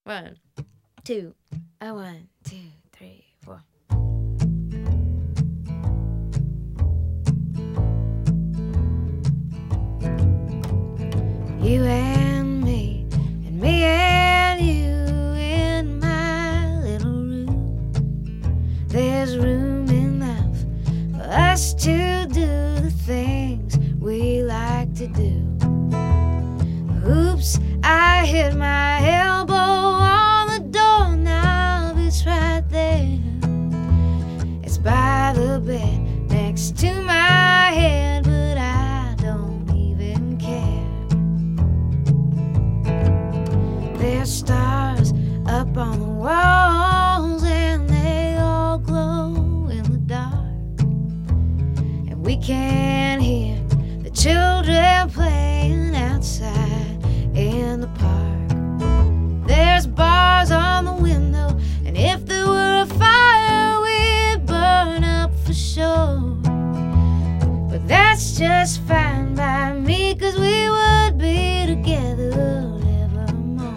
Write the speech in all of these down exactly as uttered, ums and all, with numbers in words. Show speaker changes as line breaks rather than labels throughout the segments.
One, two, a one, two, three, four. You and me, and me and you in my little room. There's room enough for us to do the things we like to do. Oops, I hit my elbow on the doorknob, it's right there. It's by the bed next to my head, but I don't even care. There's stars up on the walls and they all glow in the dark. And we can hear the children playing outside in the park. There's bars on the window, and if there were a fire, we'd burn up for sure. But that's just fine by me, 'cause we would be together evermore.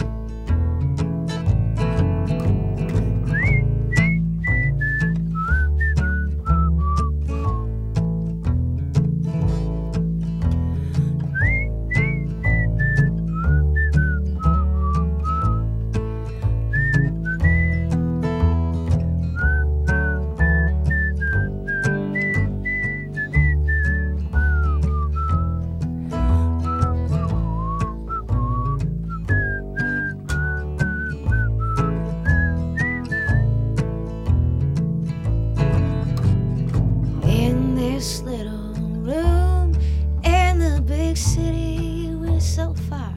In this little room in the big city, we're so far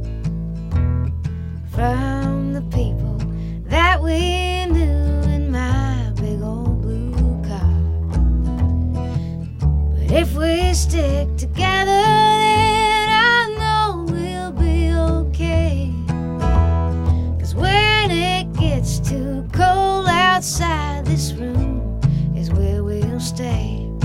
from the people that we knew in my big old blue car. But if we stick together, then I know we'll be okay. 'Cause when it gets too cold outside, this room is where we'll stay.